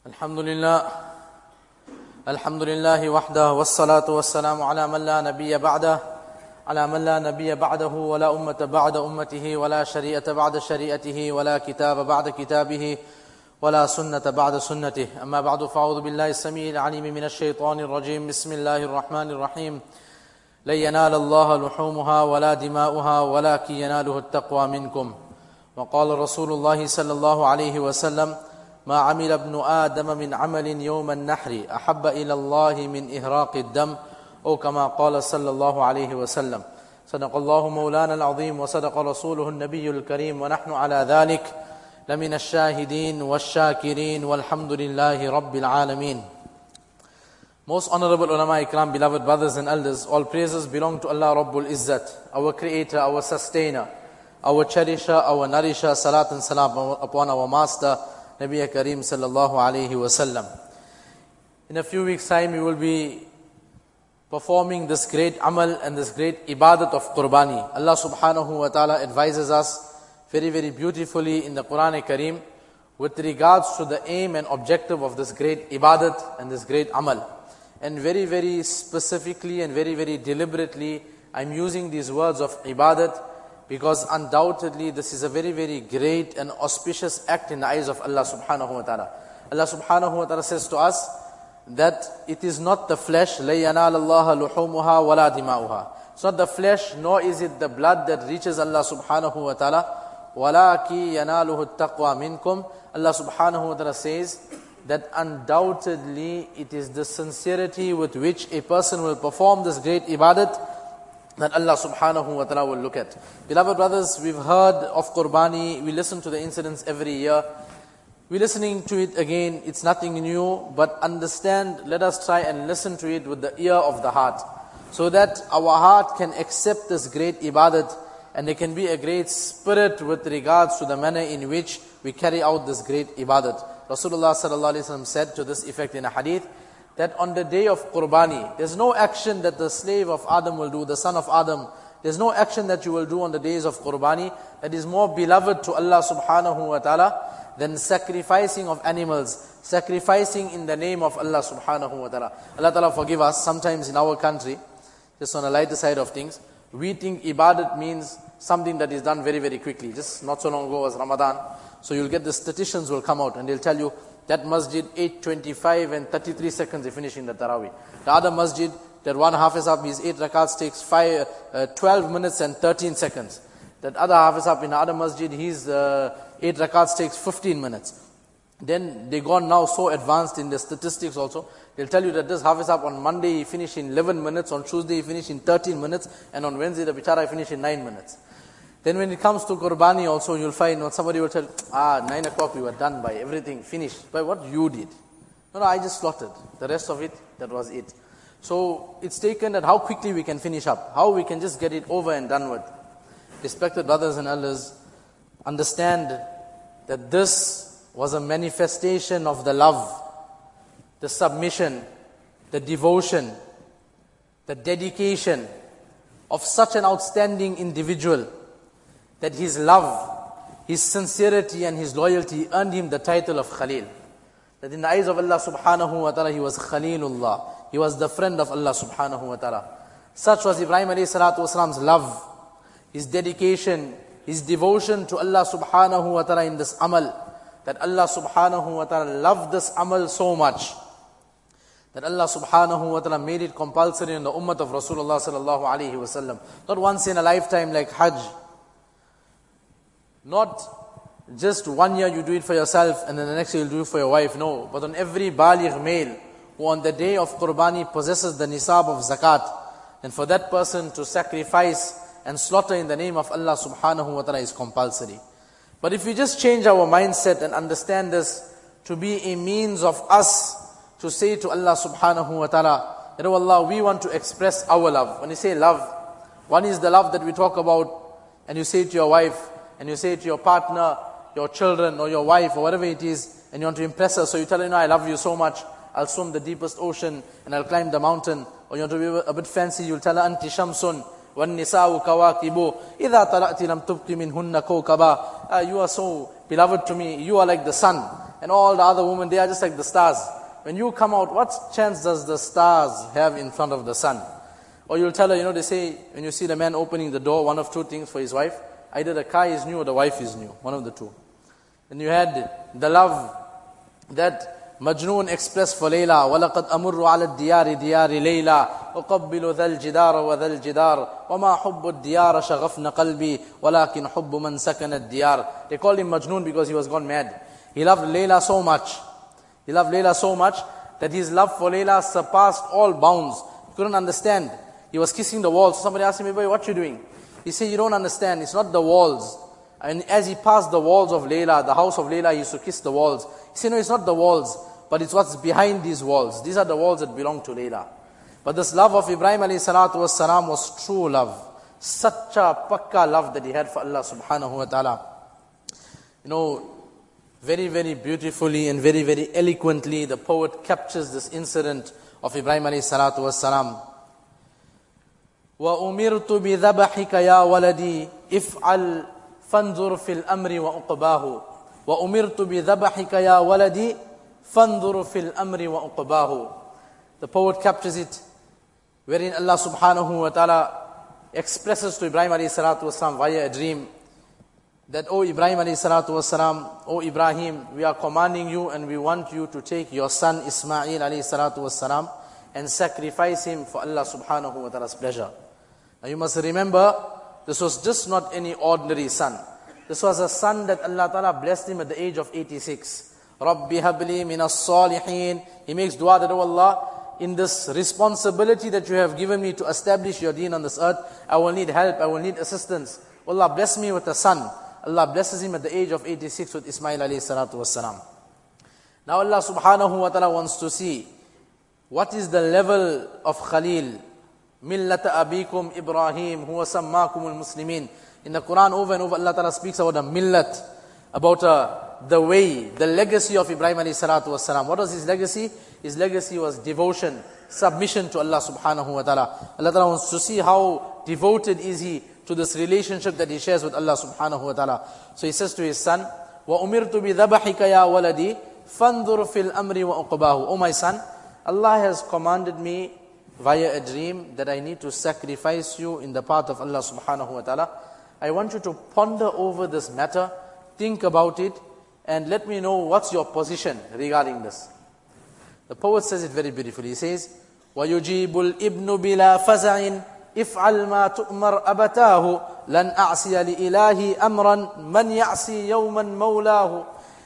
الحمد لله وحده والصلاة والسلام على من لا نبي بعده ولا أمة بعد أمته ولا شريعة بعد شريعته ولا كتاب بعد كتابه ولا سنة بعد سنته. أما بعد فأعوذ بالله السميع العليم من الشيطان الرجيم. بسم الله الرحمن الرحيم. لن ينال الله لحومها ولا دماؤها ولكن يناله التقوى منكم. وقال رسول الله صلى الله عليه وسلم: ما عمل ابن آدم من عمل يوم النحر أحب إلى الله من إهراق الدم، أو كما قال صلى الله عليه وسلم. صدق الله مولانا العظيم وصدق رسوله النبي الكريم، ونحن على ذلك لمن الشاهدين والشاكرين والحمد لله رب العالمين. Most honorable ulama ikram, beloved brothers and elders, all praises belong to Allah Rabbul Izzat, our creator, our sustainer, our cherisher, our nourisher. Salat and salam upon our master Nabi Kareem sallallahu alayhi wasallam. In a few weeks' time, we will be performing this great amal and this great ibadat of Qurbani. Allah subhanahu wa ta'ala advises us very, very beautifully in the Quran Kareem with regards to the aim and objective of this great ibadat and this great amal. And very, very specifically and very, very deliberately, I'm using these words of ibadat because undoubtedly this is a very, very great and auspicious act in the eyes of Allah subhanahu wa ta'ala. Allah subhanahu wa ta'ala says to us that it is not the flesh, لَن يَنَالَ اللَّهَ لُحُومُهَا وَلَا دِمَاؤُهَا. It's not the flesh, nor is it the blood that reaches Allah subhanahu wa ta'ala. وَلَكِنْ يَنَالُهُ التَّقْوَى مِنْكُمْ. Allah subhanahu wa ta'ala says that undoubtedly it is the sincerity with which a person will perform this great ibadat that Allah subhanahu wa ta'ala will look at. Beloved brothers, we've heard of Qurbani, we listen to the incidents every year. We're listening to it again, it's nothing new, but understand, let us try and listen to it with the ear of the heart, so that our heart can accept this great ibadat, and there can be a great spirit with regards to the manner in which we carry out this great ibadat. Rasulullah sallallahu alaihi wasallam said to this effect in a hadith, that on the day of Qurbani, there's no action that the slave of Adam will do, the son of Adam, there's no action that you will do on the days of Qurbani that is more beloved to Allah subhanahu wa ta'ala than sacrificing of animals, sacrificing in the name of Allah subhanahu wa ta'ala. Allah ta'ala forgive us, sometimes in our country, just on a lighter side of things, we think ibadat means something that is done very, very quickly. Just not so long ago was Ramadan, so you'll get the statisticians will come out and they'll tell you, that masjid 8:25 and 33 seconds they finish in the Taraweeh. The other masjid, that one Hafiz up, his 8 rakats takes 12 minutes and 13 seconds. That other Hafiz up in the other masjid, his 8 rakats takes 15 minutes. Then they gone now so advanced in the statistics also. They'll tell you that this Hafiz up on Monday he finished in 11 minutes, on Tuesday he finished in 13 minutes, and on Wednesday the bichara finished in 9 minutes. Then when it comes to Qurbani also, you'll find somebody will tell, 9 o'clock we were done by everything, finished. By what you did. No, I just slaughtered. The rest of it, that was it. So it's taken at how quickly we can finish up, how we can just get it over and done with. Respected brothers and elders, understand that this was a manifestation of the love, the submission, the devotion, the dedication of such an outstanding individual, that his love, his sincerity and his loyalty earned him the title of Khalil. That in the eyes of Allah subhanahu wa ta'ala, he was Khalilullah. He was the friend of Allah subhanahu wa ta'ala. Such was Ibrahim alayhi salatu wasalam's love, his dedication, his devotion to Allah subhanahu wa ta'ala in this amal. That Allah subhanahu wa ta'ala loved this amal so much, that Allah subhanahu wa ta'ala made it compulsory in the ummah of Rasulullah sallallahu alayhi wa sallam. Not once in a lifetime like Hajj. Not just 1 year you do it for yourself and then the next year you'll do it for your wife. No, but on every baligh male who on the day of Qurbani possesses the nisab of zakat, and for that person to sacrifice and slaughter in the name of Allah subhanahu wa ta'ala is compulsory. But if we just change our mindset and understand this to be a means of us to say to Allah subhanahu wa ta'ala, that, oh Allah, we want to express our love. When you say love, one is the love that we talk about and you say to your wife, and you say to your partner, your children or your wife or whatever it is, and you want to impress her, so you tell her, I love you so much, I'll swim the deepest ocean and I'll climb the mountain. Or you want to be a bit fancy, you'll tell her, Anti Shamsun, وَالنِّسَاءُ كَوَاكِبُ إِذَا طَلَعْتِ لَمْ تُبْقِ مِنْهُنَّ كَوْكَبًا. You are so beloved to me, you are like the sun. and all the other women, they are just like the stars. When you come out, what chance does the stars have in front of the sun? Or you'll tell her, they say, when you see the man opening the door, one of two things for his wife, either the car is new or the wife is new, one of the two. And you had the love that Majnoon expressed for Layla, وَلَقَدْ أَمُرُّ عَلَى الدِّيَارِ دِيَارِ لَيْلَى أُقَبِّلُ ذَا الْجِدَارَ وَذَا الْجِدَارِ وَمَا حُبُّ الدِّيَارَ شَغَفْنَ قَلْبِي وَلَكِنْ حُبُّ مَنْ سَكَنَ الدِّيَارِ. They called him Majnoon because he was gone mad. He loved Layla so much. He loved Layla so much that his love for Layla surpassed all bounds. He couldn't understand. He was kissing the walls. Somebody asked him, "Boy, what you doing?" He said, "You don't understand. It's not the walls." And as he passed the walls of Layla, the house of Layla, he used to kiss the walls. He said, "No, it's not the walls, but it's what's behind these walls. These are the walls that belong to Layla." But this love of Ibrahim alayhi salatu was salam was true love. Such a pakka love that he had for Allah subhanahu wa ta'ala. Very, very beautifully and very, very eloquently, the poet captures this incident of Ibrahim alayhi salatu was salam. وَأُمِرْتُ بِذَبَحِكَ يَا وَلَدِي إِفْعَلْ فَانْظُرْ فِي الْأَمْرِ وَأُقْبَاهُ وَأُمِرْتُ بِذَبَحِكَ يَا وَلَدِي فَانْظُرْ فِي الْأَمْرِ وَأُقْبَاهُ. The poet captures it, wherein Allah subhanahu wa ta'ala expresses to Ibrahim alayhi salatu wasalam via a dream that, "O Ibrahim alayhi salatu wasalam, O Ibrahim, we are commanding you and we want you to take your son Ismail alayhi salatu wasalam and sacrifice him for Allah subhanahu wa ta'ala's pleasure." Now you must remember, this was just not any ordinary son. This was a son that Allah ta'ala blessed him at the age of 86. Rabbi habli minas salihin. He makes dua that, "Oh Allah, in this responsibility that you have given me to establish your deen on this earth, I will need help, I will need assistance. Allah bless me with a son." Allah blesses him at the age of 86 with Ismail alayhi salatu wassalam. Now Allah subhanahu wa ta'ala wants to see what is the level of Khalil. Millata abikum Ibrahim huwa sammakumul muslimin. In the Quran over and over Allah ta'ala speaks about the millat, about the way, the legacy of Ibrahim alayhi salatu wassalam. What was his legacy? His legacy was devotion, submission to Allah subhanahu wa ta'ala. Allah ta'ala wants to see how devoted is he to this relationship that he shares with Allah subhanahu wa ta'ala. So he says to his son, وَأُمِرْتُ بِذَبَحِكَ يَا وَلَدِي فَانْظُرْ فِي الْأَمْرِ وَأُقْبَاهُ. O my son, Allah has commanded me via a dream that I need to sacrifice you in the path of Allah subhanahu wa ta'ala. I want you to ponder over this matter, think about it, and let me know what's your position regarding this. The poet says it very beautifully. He says, وَيُجِيبُ الْإِبْنُ بِلَا فَزَعٍ إِفْعَلْ مَا تُؤْمَرْ أَبَتَاهُ لَنْ أَعْصِيَ لِإِلَهِ أَمْرًا مَنْ يَعْصِي يَوْمًا مَوْلَاهُ.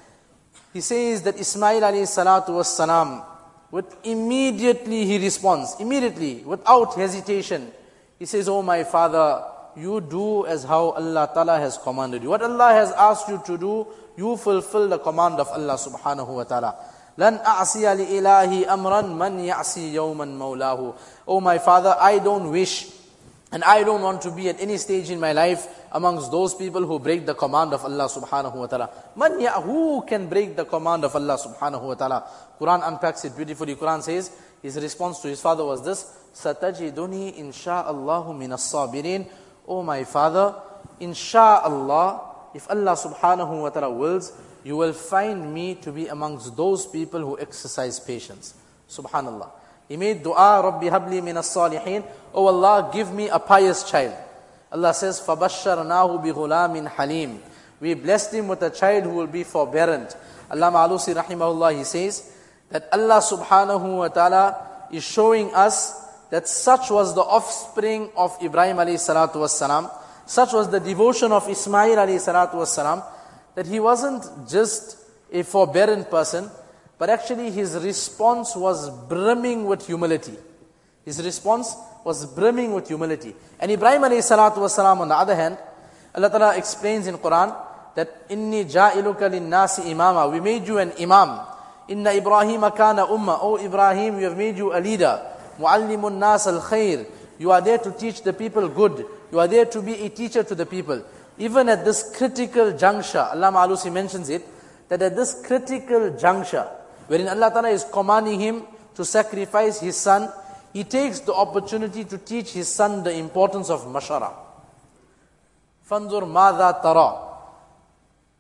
He says that Ismail alayhi salatu wassalam, immediately he responds, immediately, without hesitation. He says, "Oh my father, you do as how Allah ta'ala has commanded you. What Allah has asked you to do, you fulfill the command of Allah subhanahu wa ta'ala. لَنْ أَعْصِيَ لِإِلَهِ أَمْرًا مَنْ يَعْصِي يَوْمًا مَوْلَاهُ." Oh my father, I don't wish and I don't want to be at any stage in my life amongst those people who break the command of Allah subhanahu wa ta'ala. Who can break the command of Allah subhanahu wa ta'ala? Quran unpacks it beautifully. Quran says, his response to his father was this, "Satajiduni insha'Allahu minas sabirin." Oh my father, insha'Allah, if Allah subhanahu wa ta'ala wills, you will find me to be amongst those people who exercise patience. Subhanallah. He made dua, "Rabbi habli minas salihin." Oh Allah, give me a pious child. Allah says, فَبَشَّرْنَاهُ بِغُلَامٍ حَلِيمٍ. We blessed him with a child who will be forbearant. Allama Alusi rahimahullah, he says that Allah subhanahu wa ta'ala is showing us that such was the offspring of Ibrahim alayhi salatu wassalam, such was the devotion of Ismail alayhi salatu wassalam, that he wasn't just a forbearant person, but actually his response was brimming with humility. His response was brimming with humility. And Ibrahim alayhi salatu wasalam, on the other hand, Allah Ta'ala explains in Quran that inni ja'iluka linnasi imama. We made you an imam. Inna Ibrahima kana umma. Oh Ibrahim, we have made you a leader. Muallimun nas al khair. You are there to teach the people good. You are there to be a teacher to the people. Even at this critical juncture, Allama Alusi mentions it, that at this critical juncture, wherein Allah Ta'ala is commanding him to sacrifice his son, he takes the opportunity to teach his son the importance of mashara. Fanzur madha tara.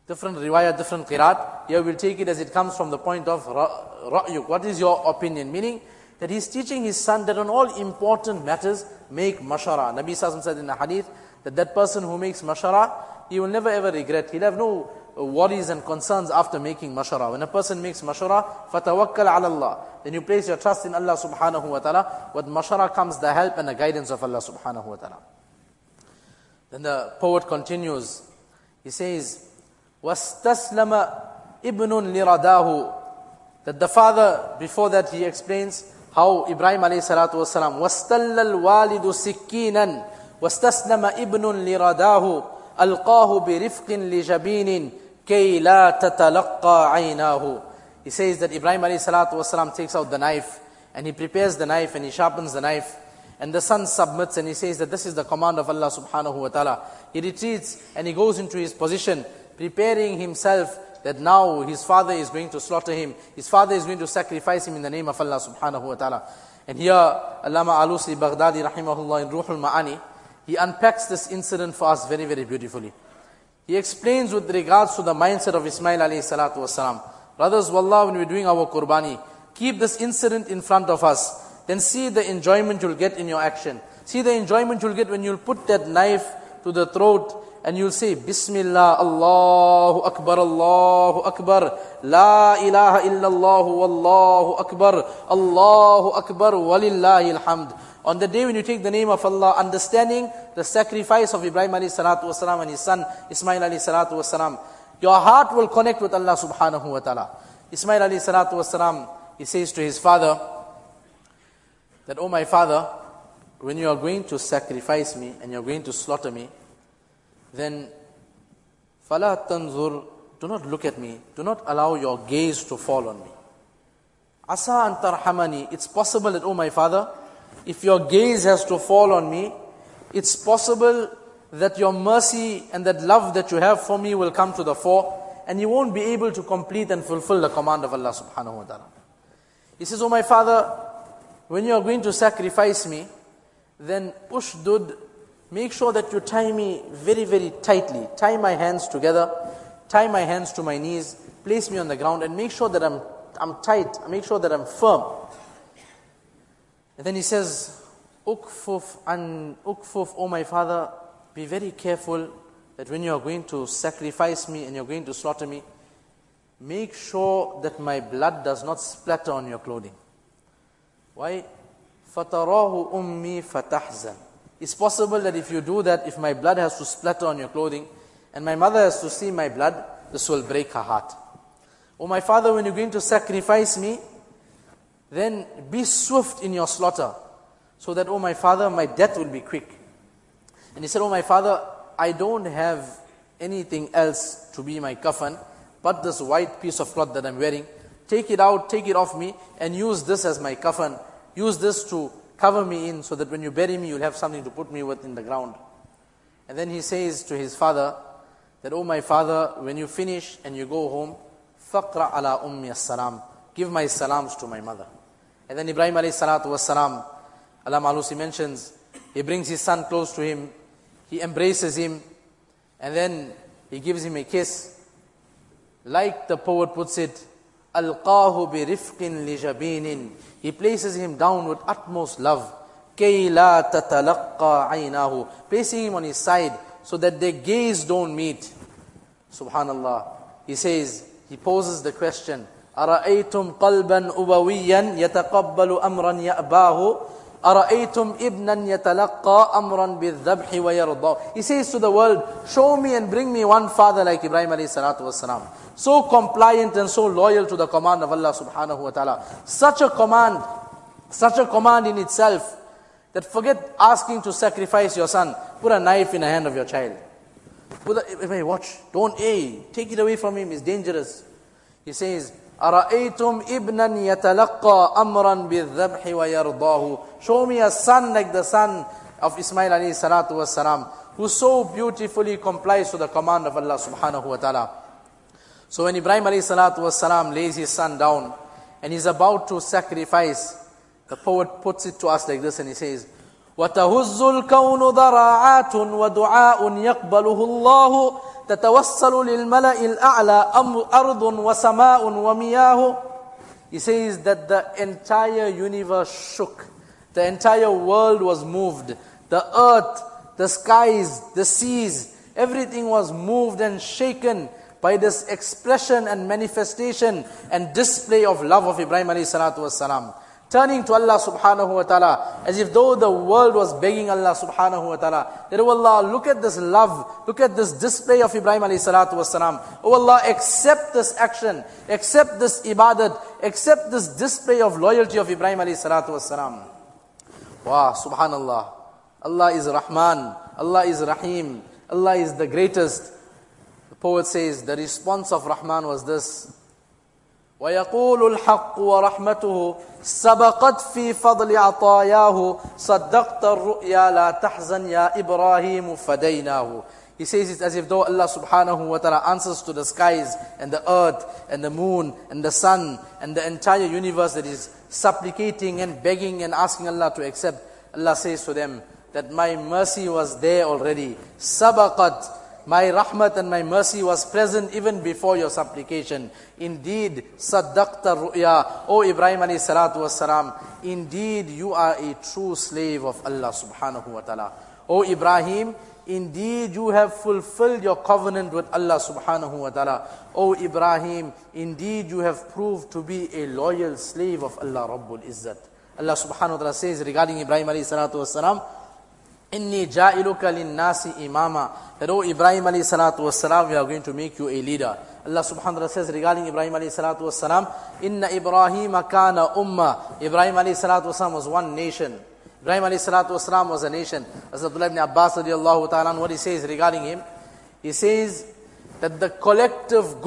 Different riwayah, different qiraat. Here we'll take it as it comes from the point of ra'yuk. What is your opinion? Meaning that he's teaching his son that on all important matters, make mashara. Nabi Sallallahu said in the hadith that person who makes mashara, he will never ever regret. He'll have no worries and concerns after making mashara. When a person makes mashara, فَتَوَكَّلْ عَلَى اللَّهِ, then you place your trust in Allah subhanahu wa ta'ala. With mashara comes the help and the guidance of Allah subhanahu wa ta'ala. Then the poet continues. He says, وَاسْتَسْلَمَ إِبْنٌ لِرَدَاهُ, that the father, before that he explains how Ibrahim alayhi salatu wasalam, وَاسْتَلَّ الْوَالِدُ سِكِّينًا وَاسْتَسْلَمَ إِبْنٌ لِرَدَاهُ أَلْقَاهُ بِرِفْقٍ لِجَبِينٍ كَيْ لَا تَتَلَقَّى عَيْنَاهُ. He says that Ibrahim alayhi salatu wasalam takes out the knife and he prepares the knife and he sharpens the knife, and the son submits and he says that this is the command of Allah subhanahu wa ta'ala. He retreats and he goes into his position, preparing himself that now his father is going to slaughter him. His father is going to sacrifice him in the name of Allah subhanahu wa ta'ala. And here, Allama Alusi Baghdadi rahimahullah in Ruhul Ma'ani, he unpacks this incident for us very, very beautifully. He explains with regards to the mindset of Ismail alayhi salatu wasalam. Brothers, wallah, when we're doing our qurbani, keep this incident in front of us. Then see the enjoyment you'll get in your action. See the enjoyment you'll get when you'll put that knife to the throat and you'll say, Bismillah, Allahu Akbar, La ilaha illallah, Wallahu Akbar, Walillahi alhamd. On the day when you take the name of Allah, understanding the sacrifice of Ibrahim alayhi salatu wasalam and his son Ismail alayhi salatu wasalam, your heart will connect with Allah subhanahu wa ta'ala. Ismail alayhi salatu wasalam, he says to his father, that, oh my father, when you are going to sacrifice me and you are going to slaughter me, then فَلَا تَنْظُرْ, do not look at me, do not allow your gaze to fall on me. عَسَىٰ أَن تَرْحَمَنِي, it's possible that, oh my father, if your gaze has to fall on me, it's possible that your mercy and that love that you have for me will come to the fore, and you won't be able to complete and fulfill the command of Allah subhanahu wa ta'ala. He says, oh my father, when you are going to sacrifice me, then ushdud, make sure that you tie me very, very tightly. Tie my hands together, tie my hands to my knees, place me on the ground, and make sure that I'm tight, make sure that I'm firm. And then he says, ukfuf, oh my father, be very careful that when you are going to sacrifice me and you're going to slaughter me, make sure that my blood does not splatter on your clothing. Why? فَتَرَاهُ أُمِّي فَتَحْزَنْ. It's possible that if you do that, if my blood has to splatter on your clothing, and my mother has to see my blood, this will break her heart. Oh my father, when you're going to sacrifice me, then be swift in your slaughter, so that, oh my father, my death will be quick. And he said, oh my father, I don't have anything else to be my kafan, but this white piece of cloth that I'm wearing. Take it out, take it off me, and use this as my kafan. Use this to cover me in, so that when you bury me, you'll have something to put me with in the ground. And then he says to his father, that, oh my father, when you finish and you go home, فَقْرَ عَلَىٰ أُمِّي السَّلَامِ, give my salams to my mother. And then Ibrahim alayhi salatu wassalam, Allama Alusi mentions, he brings his son close to him, he embraces him, and then he gives him a kiss. Like the poet puts it, أَلْقَاهُ بِرِفْقٍ لِجَبِينٍ, he places him down with utmost love. كَيْ لَا تَتَلَقَّى عَيْنَاهُ, placing him on his side so that their gaze don't meet. Subhanallah. He says, he poses the question, أَرَأَيْتُمْ قَلْبًا أُبَوِيًّا يَتَقَبَّلُ أَمْرًا يَأْبَاهُ أَرَأَيْتُمْ إِبْنًا يَتَلَقَّى أَمْرًا بِالذَّبْحِ وَيَرْضَى. He says to the world, show me and bring me one father like Ibrahim alayhi salatu wasalam. So compliant and so loyal to the command of Allah subhanahu wa ta'ala. Such a command in itself, that forget asking to sacrifice your son. Put a knife in the hand of your child. Hey, watch, don't, take it away from him, it's dangerous. He says, أَرَأَيْتُمْ إِبْنًا يَتَلَقَّى أَمْرًا بِالذَّبْحِ وَيَرْضَاهُ. Show me a son like the son of Ismail alayhi salatu wasalam, who so beautifully complies to the command of Allah subhanahu wa ta'ala. So when Ibrahim alayhi salatu wasalam lays his son down, and he's about to sacrifice, the poet puts it to us like this, and he says, وَتَهُزُّ الْكَوْنُ ذَرَاعَاتٌ وَدُعَاءٌ يَقْبَلُهُ اللَّهُ تتوسل للملأ الأعلى أرض وسماء ومياه. He says that the entire universe shook. The entire world was moved. The earth, the skies, the seas, everything was moved and shaken by this expression and manifestation and display of love of Ibrahim alayhi salatu wassalam. Turning to Allah subhanahu wa ta'ala, as if though the world was begging Allah subhanahu wa ta'ala, that, oh Allah, look at this love, look at this display of Ibrahim alayhi salatu wassalam. Oh Allah, accept this action, accept this ibadat, accept this display of loyalty of Ibrahim alayhi salatu wassalam. Wow, subhanallah. Allah is Rahman, Allah is Rahim, Allah is the greatest. The poet says, the response of Rahman was this: وَيَقُولُ الْحَقُّ وَرَحْمَتُهُ سَبَقَتْ فِي فَضْلِ عَطَايَاهُ صَدَّقْتَ الرُّؤْيَا لَا تَحْزَنْ يَا إِبْرَاهِيمُ فَدَيْنَاهُ. He says it's as if though Allah subhanahu wa ta'ala answers to the skies and the earth and the moon and the sun and the entire universe that is supplicating and begging and asking Allah to accept. Allah says to them that my mercy was there already. Sabaqat. My rahmat and my mercy was present even before your supplication. Indeed, saddaqta ru'ya, O Ibrahim alayhi salatu wassalam, indeed you are a true slave of Allah subhanahu wa ta'ala. O Ibrahim, indeed you have fulfilled your covenant with Allah subhanahu wa ta'ala. O Ibrahim, indeed you have proved to be a loyal slave of Allah Rabbul Izzat. Allah subhanahu wa ta'ala says regarding Ibrahim alayhi salatu wassalam, Inni ja'iluka linnasi imama. That, oh Ibrahim alayhi salatu wassalam, we are going to make you a leader. Allah subhanahu wa ta'ala says regarding Ibrahim alayhi salatu wassalam, Inna Ibrahima kana umma. Ibrahim alayhi salatu wassalam was one nation. Ibrahim alayhi salatu wassalam was a nation. As Abdullah ibn Abbas radiallahu ta'ala, what he says regarding him, he says that the collective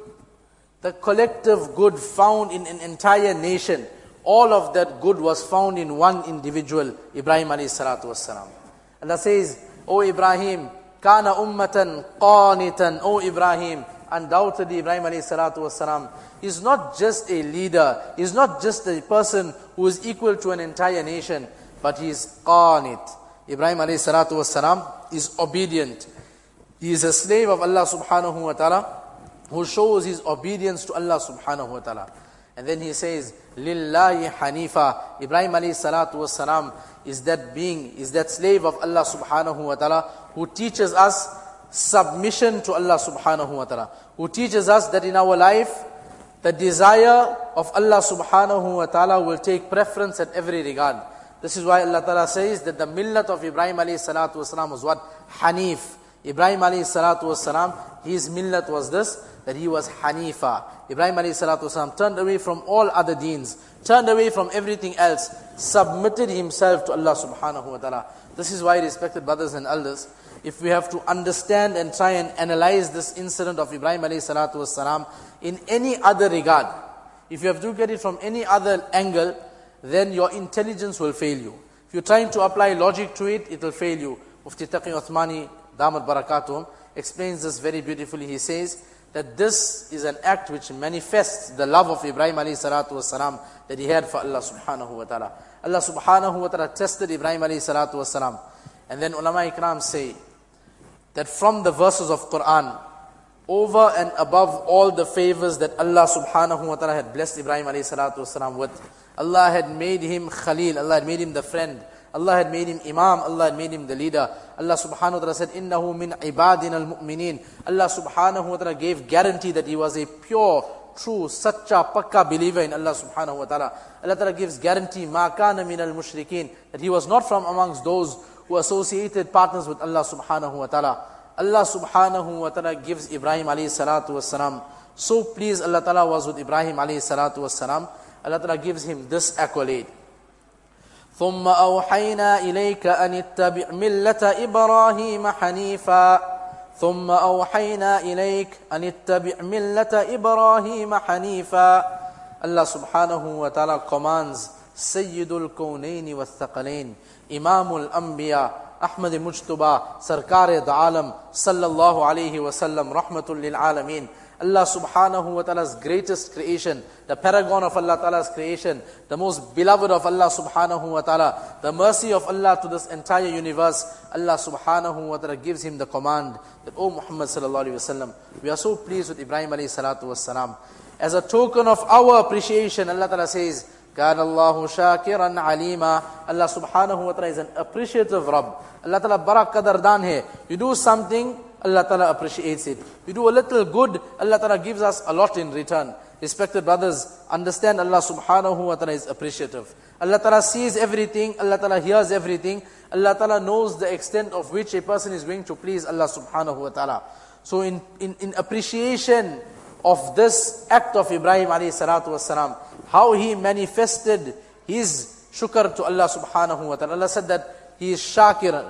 good found in an entire nation, all of that good was found in one individual, Ibrahim alayhi salatu wassalam. Allah says, O Ibrahim, kana ummatan qanitan. O Ibrahim, undoubtedly Ibrahim alayhi salatu wassalam is not just a leader, is not just a person who is equal to an entire nation, but he is qanit. Ibrahim alayhi salatu wassalam is obedient. He is a slave of Allah subhanahu wa ta'ala who shows his obedience to Allah subhanahu wa ta'ala. And then he says, Lillahi Hanifa. Ibrahim alayhi salatu wassalam is that being, is that slave of Allah subhanahu wa ta'ala who teaches us submission to Allah subhanahu wa ta'ala. Who teaches us that in our life, the desire of Allah subhanahu wa ta'ala will take preference at every regard. This is why Allah ta'ala says that the millat of Ibrahim alayhi salatu wassalam was what? Hanif. Ibrahim alayhi salatu wassalam, his millat was this, that he was Hanifa. Ibrahim alayhi salatu wasalam turned away from all other deens, turned away from everything else, submitted himself to Allah subhanahu wa ta'ala. This is why, respected brothers and elders, if we have to understand and try and analyze this incident of Ibrahim alayhi salatu wasalam in any other regard, if you have to look at it from any other angle, then your intelligence will fail you. If you're trying to apply logic to it, it will fail you. Mufti Taqi Uthmani, Damat Barakatuhum, explains this very beautifully. He says that this is an act which manifests the love of Ibrahim alayhi salatu wasalam that he had for Allah subhanahu wa ta'ala. Allah subhanahu wa ta'ala tested Ibrahim alayhi salatu wasalam. And then ulama ikram say that from the verses of Quran, over and above all the favors that Allah subhanahu wa ta'ala had blessed Ibrahim alayhi salatu wasalam with, Allah had made him Khalil, Allah had made him the friend, Allah had made him Imam, Allah had made him the leader. Allah subhanahu wa ta'ala said, Innahu min ibadina al-mu'minin. Allah subhanahu wa ta'ala gave guarantee that he was a pure, true, sacha, pakka believer in Allah subhanahu wa ta'ala. Allah ta'ala gives guarantee, Ma kana min al-mushrikeen, that he was not from amongst those who associated partners with Allah subhanahu wa ta'ala. Allah subhanahu wa ta'ala gives Ibrahim alayhi salatu wassalam. So pleased Allah ta'ala was with Ibrahim alayhi salatu wassalam. Allah ta'ala gives him this accolade. ثم أوحينا إليك أن اتبع ملة إبراهيم حنيفا ثم أوحينا إليك أن اتبع ملة إبراهيم حنيفا. Allah subhanahu wa ta'ala commands Sayyidul Kawnayn wa Thaqalayn, Imamul Anbiya, Ahmad Mujtaba, Sarkar-e Alam, sallallahu alayhi wa sallam, rahmatul lil alameen. Allah subhanahu wa ta'ala's greatest creation, the paragon of Allah ta'ala's creation, the most beloved of Allah subhanahu wa ta'ala, the mercy of Allah to this entire universe, Allah subhanahu wa ta'ala gives him the command that, O Muhammad sallallahu alayhi wa sallam, we are so pleased with Ibrahim alayhi salatu was salam. As a token of our appreciation, Allah ta'ala says, كَانَ اللَّهُ شَاكِرًا عَلِيمًا. Allah subhanahu wa ta'ala is an appreciative Rabb. Allah ta'ala barak qadardan hai. You do something, Allah ta'ala appreciates it. You do a little good, Allah ta'ala gives us a lot in return. Respected brothers, understand Allah subhanahu wa ta'ala is appreciative. Allah ta'ala sees everything, Allah ta'ala hears everything. Allah ta'ala knows the extent of which a person is going to please Allah subhanahu wa ta'ala. So in appreciation of this act of Ibrahim alayhi salatu wassalam, how he manifested his shukr to Allah subhanahu wa ta'ala. Allah said that he is shakiran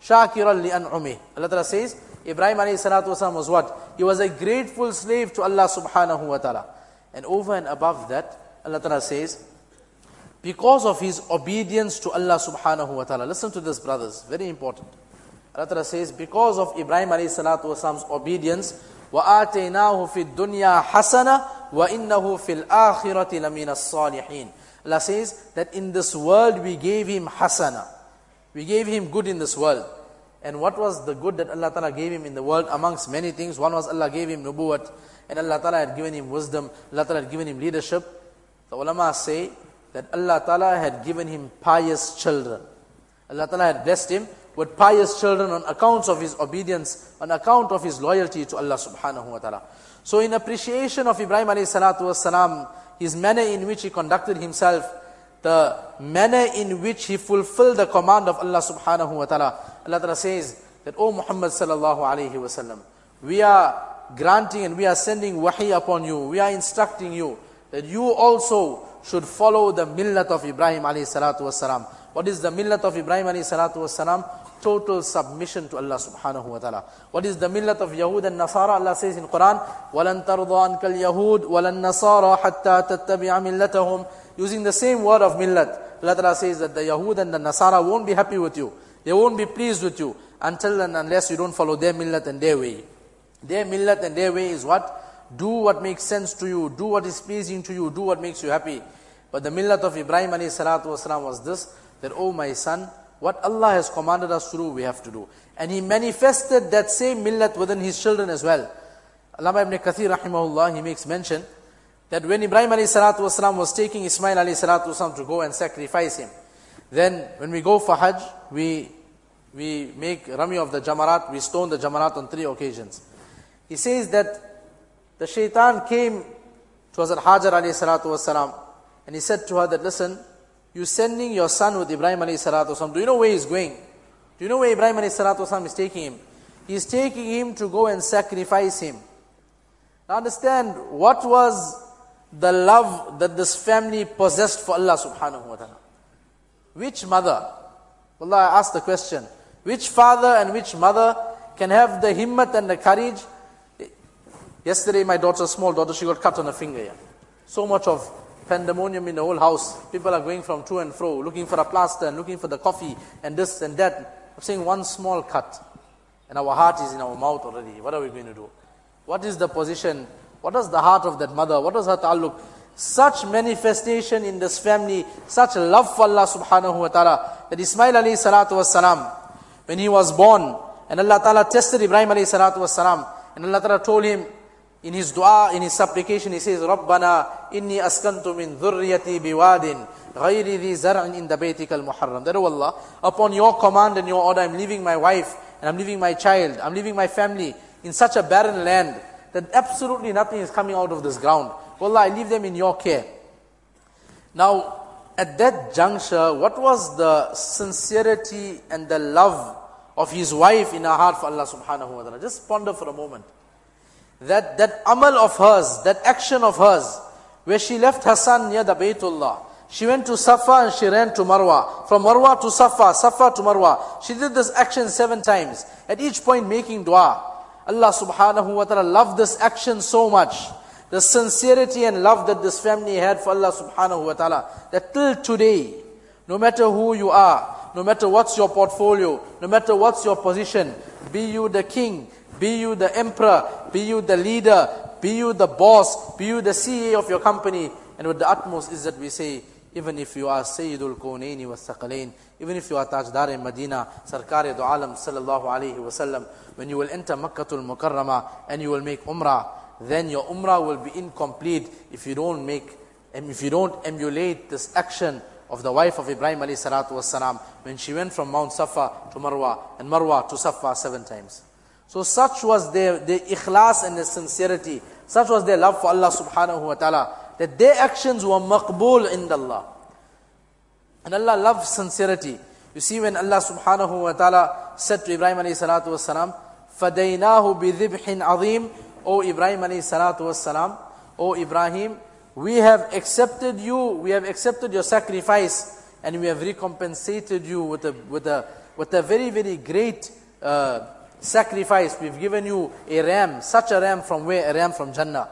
li an'umih. Allah ta'ala says, Ibrahim alayhi salatu wassalam was what? He was a grateful slave to Allah subhanahu wa ta'ala. And over and above that, Allah ta'ala says, because of his obedience to Allah subhanahu wa ta'ala. Listen to this, brothers, very important. Allah ta'ala says, because of Ibrahim alayhi salatu wassalam's obedience, وَآتَيْنَاهُ فِي الدُّنْيَا حَسَنَةً وَإِنَّهُ فِي الْآخِرَةِ لَمِنَ الصَّالِحِينَ. Allah says that in this world we gave him hasana. We gave him good in this world. And what was the good that Allah Ta'ala gave him in the world? Amongst many things, one was Allah gave him nubuwwat, and Allah Ta'ala had given him wisdom, Allah Ta'ala had given him leadership. The ulama say that Allah Ta'ala had given him pious children. Allah Ta'ala had blessed him with pious children on account of his obedience, on account of his loyalty to Allah subhanahu wa ta'ala. So in appreciation of Ibrahim alayhi salatu wassalam, his manner in which he conducted himself, the manner in which he fulfilled the command of Allah subhanahu wa ta'ala, Allah ta'ala says that, O Muhammad sallallahu alayhi wa sallam, we are granting and we are sending wahi upon you, we are instructing you that you also should follow the millat of Ibrahim alayhi salatu wassalam. What is the millat of Ibrahim alayhi salatu wassalam? Total submission to Allah subhanahu wa ta'ala. What is the millat of Yahud and Nasara? Allah says in Quran, وَلَن تَرْضَى عَنْكَ الْيَهُودُ وَلَن نَّصَارَى حَتَّى تَتَّبِعَ مِلَّتَهُم. Using the same word of millat, Allah ta'ala says that the Yahud and the Nasara won't be happy with you. They won't be pleased with you until and unless you don't follow their millat and their way. Their millat and their way is what? Do what makes sense to you. Do what is pleasing to you. Do what makes you happy. But the millat of Ibrahim alayhi salatu wasalam was this, that, oh my son, what Allah has commanded us to do, we have to do. And he manifested that same millat within his children as well. Allama ibn Kathir rahimahullah, he makes mention that when Ibrahim alayhi salatu wasalam was taking Ismail alayhi salatu wasalam to go and sacrifice him, then when we go for Hajj, we make Rami of the Jamarat, we stone the Jamarat on 3 occasions. He says that the shaitan came to Hazrat Hajar alayhi salatu wasalam, and he said to her that, listen, you sending your son with Ibrahim alayhi salatu wasalam, do you know where he's going? Do you know where Ibrahim alayhi salatu wasalam is taking him? He's taking him to go and sacrifice him. Now understand, what was the love that this family possessed for Allah subhanahu wa ta'ala? Which mother? Wallah, I ask the question. Which father and which mother can have the himmat and the courage? Yesterday my daughter, small daughter, she got cut on her finger. Yeah. So much of pandemonium in the whole house. People are going from to and fro, looking for a plaster and looking for the coffee and this and that. I'm saying one small cut and our heart is in our mouth already. What are we going to do? What is the position? What is the heart of that mother? What is her ta'alluq? Such manifestation in this family, such love for Allah subhanahu wa ta'ala, that Ismail alayhi salatu was salam, when he was born, and Allah ta'ala tested Ibrahim alayhi salatu was salam, and Allah ta'ala told him, in his dua, in his supplication, he says, رَبَّنَا إِنِّي أَسْكَنْتُ مِنْ ذُرِّيَّتِي بِوَادٍ غَيْرِ ذِي زَرْعٍ إِنْ بَيْتِكَ الْمُحَرَّمِ. That, oh Allah, upon your command and your order, I'm leaving my wife, and I'm leaving my child, I'm leaving my family, in such a barren land, that absolutely nothing is coming out of this ground. Wallah, I leave them in your care. Now, at that juncture, what was the sincerity and the love of his wife in her heart for Allah subhanahu wa ta'ala? Just ponder for a moment. That amal of hers, that action of hers, where she left her son near the Baytullah. She went to Safa and she ran to Marwa. From Marwa to Safa, Safa to Marwa. She did this action 7 times. At each point making dua. Allah subhanahu wa ta'ala loved this action so much. The sincerity and love that this family had for Allah subhanahu wa ta'ala, that till today, no matter who you are, no matter what's your portfolio, no matter what's your position, be you the king, be you the emperor, be you the leader, be you the boss, be you the CEO of your company, and with the utmost izzat we say, even if you are Sayyidul Kawnaini wa Thaqalain, even if you are Tajdar Medina, Sarkar du Alam sallallahu alayhi wa sallam, when you will enter Makkatul Mukarramah and you will make Umrah, then your Umrah will be incomplete if you don't emulate this action of the wife of Ibrahim alayhi salatu wassalam, when she went from Mount Safa to Marwa, and Marwa to Safa 7 times. So such was their ikhlas and their sincerity, such was their love for Allah subhanahu wa ta'ala, that their actions were maqbool in Allah. And Allah loves sincerity. You see, when Allah subhanahu wa ta'ala said to Ibrahim alayhi salatu wassalam, فَدَيْنَاهُ بِذِبْحٍ عَظِيمٍ, O Ibrahim alayhi salatu wassalam, O Ibrahim, we have accepted your sacrifice, and we have recompensated you with a very, very great sacrifice. We've given you a ram. Such a ram from where? A ram from Jannah.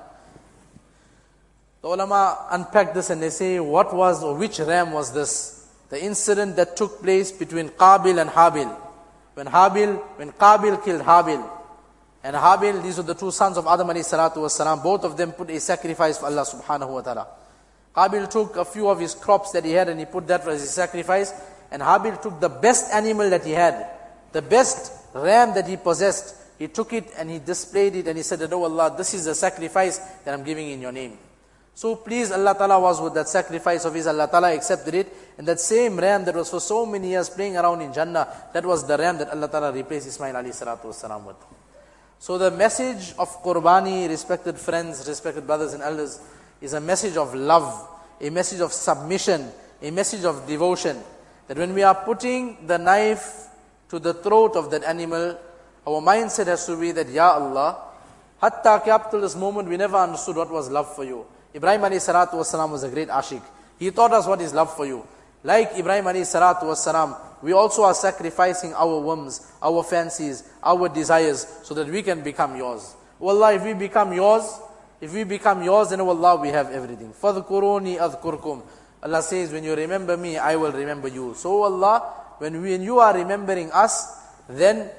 The ulama unpack this and they say, which ram was this? The incident that took place between Qabil and Habil. When Qabil killed Habil. And Habil, these were the 2 sons of Adam alayhi salatu wasalam. Both of them put a sacrifice for Allah subhanahu wa ta'ala. Qabil took a few of his crops that he had and he put that as his sacrifice. And Habil took the best animal that he had, the best ram that he possessed. He took it and he displayed it and he said, "Oh Allah, this is the sacrifice that I'm giving in your name." So pleased Allah Ta'ala was with that sacrifice of his. Allah Ta'ala accepted it. And that same ram that was for so many years playing around in Jannah, that was the ram that Allah Ta'ala replaced Ismail alayhi salatu wasalam with. So the message of Qurbani, respected friends, respected brothers and elders, is a message of love, a message of submission, a message of devotion. That when we are putting the knife to the throat of that animal, our mindset has to be that, Ya Allah, hatta ki up till this moment we never understood what was love for you. Ibrahim alayhi salatu wasalam was a great ashik. He taught us what is love for you. Like Ibrahim alayhi salatu wasalam, we also are sacrificing our whims, our fancies, our desires, so that we can become yours. Oh Allah, if we become yours, then oh Allah, we have everything. فَذْكُرُونِي أَذْكُرْكُمْ. Allah says, when you remember me, I will remember you. So Allah, when you are remembering us, then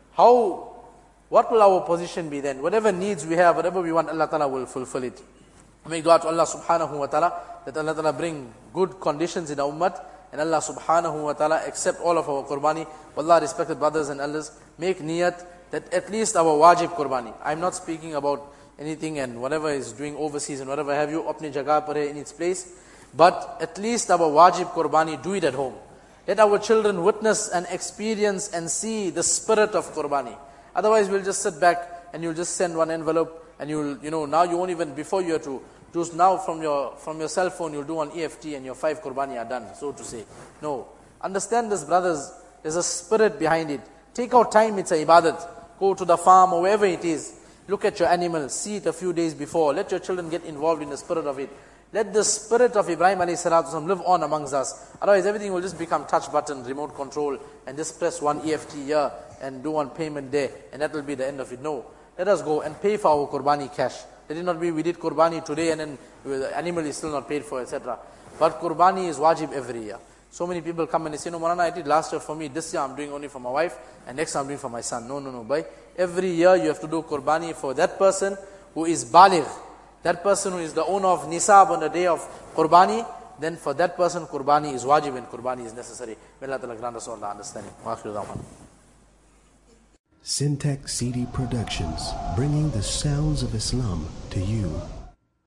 what will our position be then? Whatever needs we have, whatever we want, Allah Ta'ala will fulfill it. Make dua to Allah subhanahu wa ta'ala, that Allah Ta'ala bring good conditions in our ummah, and Allah subhanahu wa ta'ala accept all of our qurbani. Wallah, respected brothers and elders, make niyat that at least our wajib qurbani. I'm not speaking about anything and whatever is doing overseas and whatever have you, apni jagah par hai in its place. But at least our wajib qurbani, do it at home. Let our children witness and experience and see the spirit of qurbani. Otherwise we'll just sit back and you'll just send one envelope and now you won't even, before you have to do now from your cell phone, you'll do an EFT and your 5 qurbani are done, so to say. No. Understand this, brothers. There's a spirit behind it. Take out time, it's a ibadat. Go to the farm or wherever it is. Look at your animal, see it a few days before. Let your children get involved in the spirit of it. Let the spirit of Ibrahim alayhi salatu wasalam live on amongst us. Otherwise everything will just become touch button, remote control, and just press one EFT here and do one payment there, and that will be the end of it. No. Let us go and pay for our qurbani cash. Let it not be we did qurbani today and then the animal is still not paid for, etc. But qurbani is wajib every year. So many people come and they say, "No, Maulana, I did last year for me, this year I'm doing only for my wife, and next year I'm doing for my son." No. Bhai, every year you have to do qurbani for that person who is baligh, that person who is the owner of nisab on the day of qurbani. Then for that person qurbani is wajib and qurbani is necessary. May Allah Ta'ala grant us all the understanding. Syntax CD Productions, bringing the sounds of Islam to you.